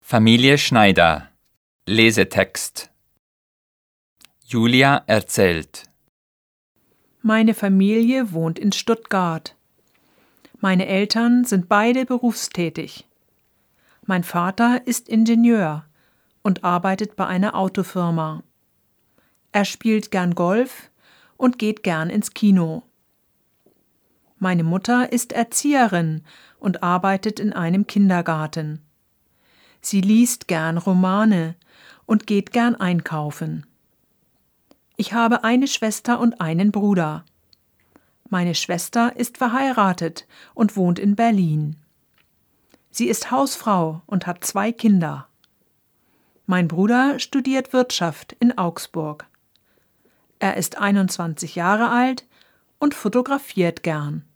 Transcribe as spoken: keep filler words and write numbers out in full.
Familie Schneider. Lesetext. Julia erzählt. Meine Familie wohnt in Stuttgart. Meine Eltern sind beide berufstätig. Mein Vater ist Ingenieur und arbeitet bei einer Autofirma. Er spielt gern Golf und geht gern ins Kino. Meine Mutter ist Erzieherin und arbeitet in einem Kindergarten. Sie liest gern Romane und geht gern einkaufen. Ich habe eine Schwester und einen Bruder. Meine Schwester ist verheiratet und wohnt in Berlin. Sie ist Hausfrau und hat zwei Kinder. Mein Bruder studiert Wirtschaft in Augsburg. Er ist einundzwanzig Jahre alt und fotografiert gern.